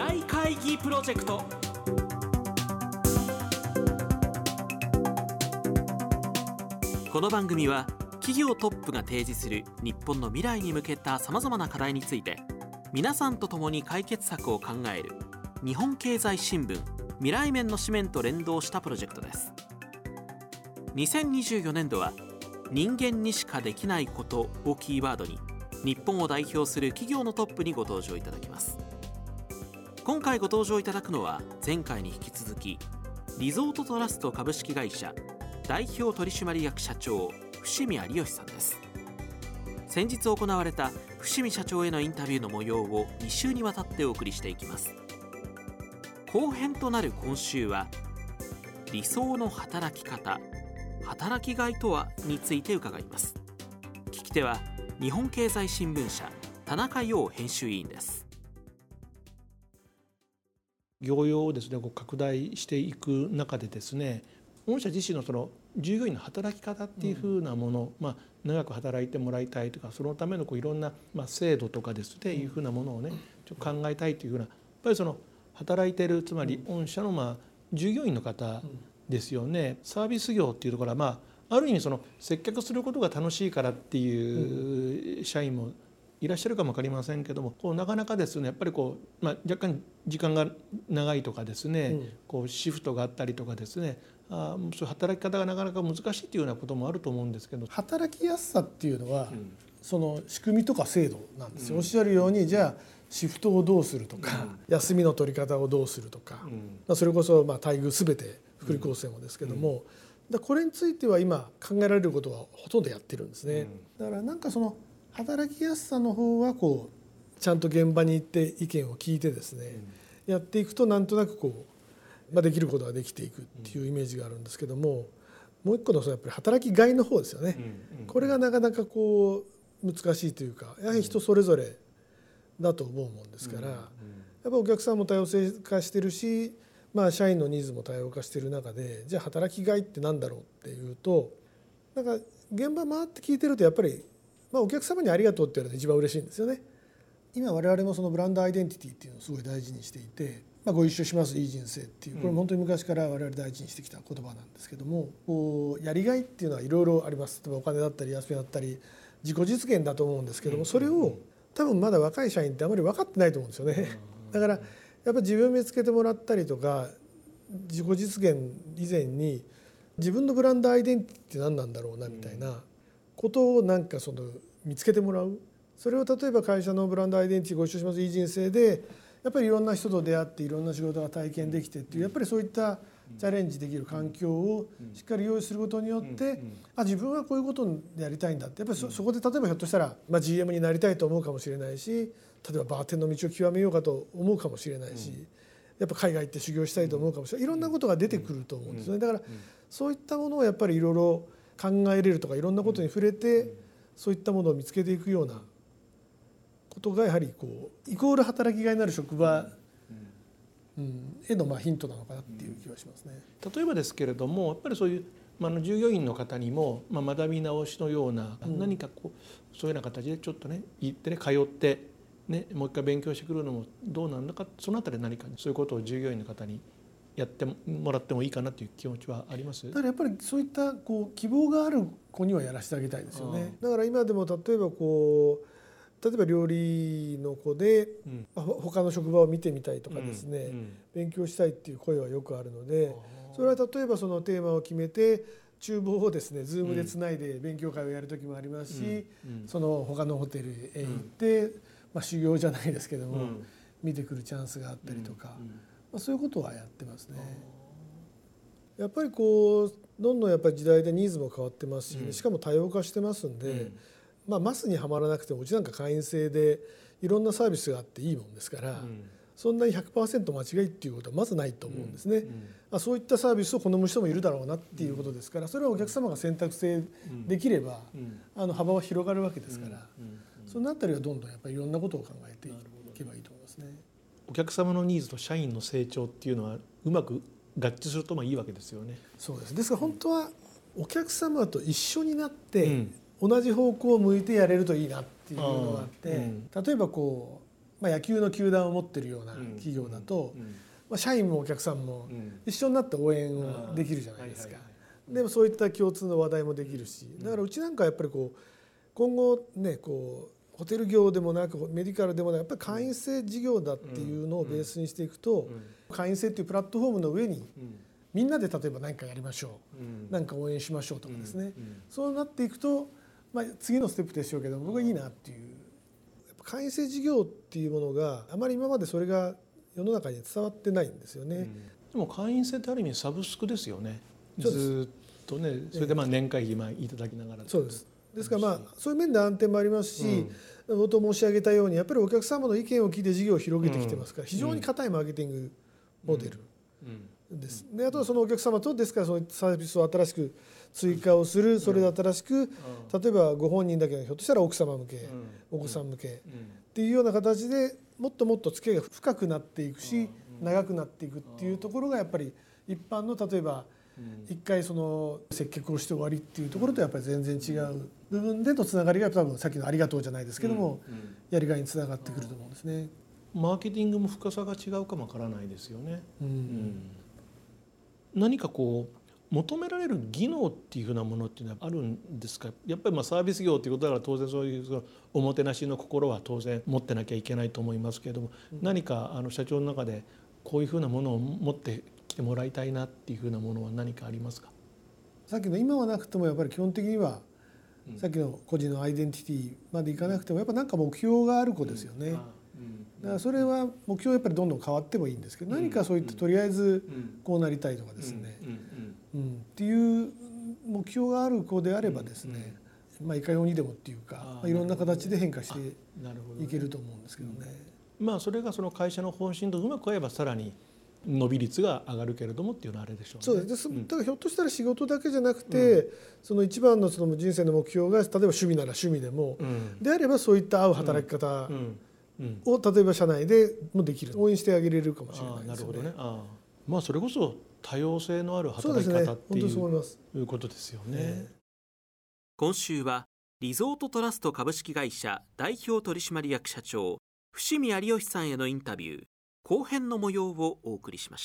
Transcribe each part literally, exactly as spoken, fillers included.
来会議プロジェクト。この番組は企業トップが提示する日本の未来に向けたさまざまな課題について皆さんと共に解決策を考える日本経済新聞未来面の紙面と連動したプロジェクトです。にせんにじゅうよねんどは人間にしかできないことをキーワードに日本を代表する企業のトップにご登場いただきます。今回ご登場いただくのは前回に引き続きリゾートトラスト株式会社代表取締役社長伏見有吉さんです。先日行われた伏見社長へのインタビューの模様をに週にわたってお送りしていきます。後編となる今週は理想の働き方、働きがいとはについて伺います。聞き手は日本経済新聞社田中陽編集委員です。 業用をですね、こう拡大していく中でですね、御社自身のその従業員の働き方っていうふうなもの、うんまあ、長く働いてもらいたいとか、そのためのこういろんな、まあ、制度とかですね、いうふうなものをねちょっと考えたいというふうな、やっぱりその働いている、つまり御社のまあ従業員の方ですよね。サービス業っていうところは、まあ、ある意味その接客することが楽しいからっていう社員もいらっしゃるかも分かりませんけども、こうなかなかですねやっぱりこう、まあ、若干時間が長いとかですね、うん、こうシフトがあったりとかですね、あそういう働き方がなかなか難しいというようなこともあると思うんですけど、 働きやすさっていうのは、うん、その仕組みとか制度なんですよ、うん、おっしゃるようにじゃあシフトをどうするとか、うん、休みの取り方をどうするとか、うんまあ、それこそまあ待遇すべて福利厚生もですけども、うん、だこれについては今考えられることはほとんどやってるんですね、うん、だからなんかその働きやすさの方はこうちゃんと現場に行って意見を聞いてですね、うん、やっていくとなんとなくこう、まあ、できることができていくっていうイメージがあるんですけども、もう一個のそのやっぱり働きがいの方ですよね、うんうん、これがなかなかこう難しいというか、やはり人それぞれだと思うもんですから、うんうん、やっぱお客さんも多様性化してるし、まあ、社員のニーズも多様化している中で、じゃあ働きがいってなんだろうっていうと、なんか現場回って聞いてるとやっぱりまあ、お客様にありがとうって言われて一番嬉しいんですよね。今我々もそのブランドアイデンティティっていうのをすごい大事にしていて、まあ、ご一緒しますいい人生っていう、これ本当に昔から我々大事にしてきた言葉なんですけども、こうやりがいっていうのはいろいろあります。例えばお金だったり休みだったり自己実現だと思うんですけども、それを多分まだ若い社員ってあまり分かってないと思うんですよね。だからやっぱり自分を見つけてもらったりとか、自己実現以前に自分のブランドアイデンティティって何なんだろうなみたいなことをなんかその見つけてもらう。それを例えば会社のブランドアイデンティティご一緒しますいい人生でやっぱりいろんな人と出会っていろんな仕事が体験できてっていう、やっぱりそういったチャレンジできる環境をしっかり用意することによって、あ自分はこういうことをやりたいんだって、やっぱり そ, そこで例えばひょっとしたら、まあ、ジーエム になりたいと思うかもしれないし、例えばバーテンの道を極めようかと思うかもしれないし、やっぱ海外行って修行したいと思うかもしれない、いろんなことが出てくると思うんですよね。だからそういったものをやっぱりいろいろ考えれるとか、いろんなことに触れてそういったものを見つけていくようなことがやはりこうイコール働きがいのある職場へのまあヒントなのかなっていう気がしますね。 例えばですけれども、やっぱりそういう、まあ、従業員の方にも、まあ、学び直しのような、うん、何かこうそういうような形でちょっとね行ってね通ってねもう一回勉強してくるのもどうなんだか、そのあたり何かそういうことを従業員の方にやってもらってもいいかなという気持ちはあります。 だからやっぱりそういったこう希望がある子にはやらせてあげたいですよね。だから今でも例えばこう例えば料理の子で、うん、他の職場を見てみたいとかですね、うんうん、勉強したいっていう声はよくあるので、それは例えばそのテーマを決めて厨房をですね Zoom でつないで勉強会をやる時もありますし、うんうん、その他のホテルへ行って、うんまあ、修行じゃないですけども、うん、見てくるチャンスがあったりとか、うんうんまあ、そういうことはやってますね。やっぱりこうどんどんやっぱり時代でニーズも変わってますし、ね、しかも多様化してますんで、うんまあ、マスにはまらなくてもうちなんか会員制でいろんなサービスがあっていいもんですから、うん、そんなに ひゃくパーセント 間違いっていうことはまずないと思うんですね、うんうんまあ、そういったサービスを好む人もいるだろうなっていうことですから、それはお客様が選択性できれば、うん、あの幅は広がるわけですから、うんうんうん、そのあたりはどんどんやっぱりいろんなことを考えていけばいいと思いますね。 お客様のニーズと社員の成長っていうのはうまく合致するとまあいいわけですよね。 そうです。ですから本当はお客様と一緒になって、うん同じ方向を向いてやれるといいなっていうのがあって、うん、例えばこまあ、野球の球団を持ってるような企業だと、まあ、社員もお客さんも一緒になって応援をできるじゃないですか。でもそういった共通の話題もできるし、だからうちなんかやっぱりこう今後ねこうホテル業でもなくメディカルでもなくやっぱり会員制事業だっていうのをベースにしていくと、会員制っていうプラットフォームの上にみんなで例えば何かやりましょう、何か応援しましょうとかですね、そうなっていくと、まあ、次のステップでしょうけど僕はいいなっていう。やっぱ会員制事業っていうものがあまり今までそれが世の中に伝わってないんですよね。 でも会員制ってある意味サブスクですよね。ずっとね、それでまあ年会費今いただきながら。 そうです。ですからまあそういう面で安定もありますし、冒頭申し上げたようにやっぱりお客様の意見を聞いて事業を広げてきてますから、非常に堅いマーケティングモデルです。であとはそのお客様とですからそのサービスを新しく追加をする、それで新しく例えばご本人だけがひょっとしたら奥様向け、お子さん向けっていうような形でもっともっと付き合いが深くなっていくし、長くなっていくっていうところがやっぱり一般の例えば一回その接客をして終わりっていうところとやっぱり全然違う部分でのつながりが多分さっきのありがとうじゃないですけども、やりがいにつながってくると思うんですね。 マーケティングも深さが違うかもわからないですよね。うんうん、何かこう求められる技能っていうふうなものっていうのはあるんですか。やっぱりまあサービス業っていうことだから当然そういうそのおもてなしの心は当然持ってなきゃいけないと思いますけれども、うん、何かあの社長の中でこういうふうなものを持ってきてもらいたいなっていうふうなものは何かありますか。 さっきの今はなくてもやっぱり基本的には、うん、さっきの個人のアイデンティティまでいかなくてもやっぱ何か目標がある子ですよね。うん、だからそれは目標はやっぱりどんどん変わってもいいんですけど、何かそういったとりあえずこうなりたいとかですね、うん、っていう目標がある子であればですね、まあいかようにでもっていうか、まあ、いろんな形で変化していけると思うんですけどね。 まあそれがその会社の方針とうまく合えばさらに伸び率が上がるけれどもっていうのはあれでしょうね。 そうです。だからひょっとしたら仕事だけじゃなくて、うん、その一番のその人生の目標が例えば趣味なら趣味でも、うん、であればそういった合う働き方を例えば社内でもできる、応援してあげれるかもしれないですよね。 なるほどね。あまあそれこそ多様性のある働き方っていう、いうことですよね。 今週はリゾートトラスト株式会社代表取締役社長伏見有吉さんへのインタビュー後編の模様をお送りしました。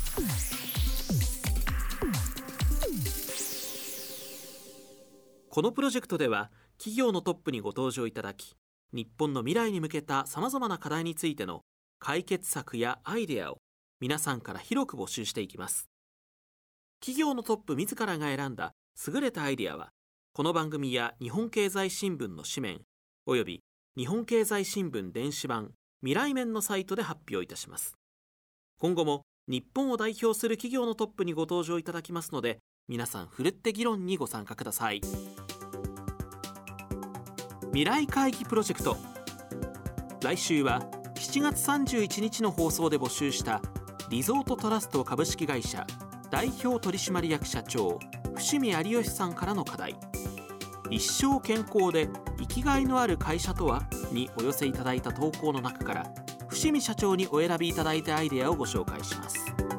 このプロジェクトでは企業のトップにご登場いただき、日本の未来に向けたさまざまな課題についての解決策やアイデアを皆さんから広く募集していきます。企業のトップ自らが選んだ優れたアイデアはこの番組や日本経済新聞の紙面および日本経済新聞電子版未来面のサイトで発表いたします。今後も日本を代表する企業のトップにご登場いただきますので、皆さんふるって議論にご参加ください。未来会議プロジェクト、来週はしちがつさんじゅういちにちの放送で募集したリゾートトラスト株式会社代表取締役社長伏見有吉さんからの課題、一生健康で生きがいのある会社とはにお寄せいただいた投稿の中から伏見社長にお選びいただいたアイデアをご紹介します。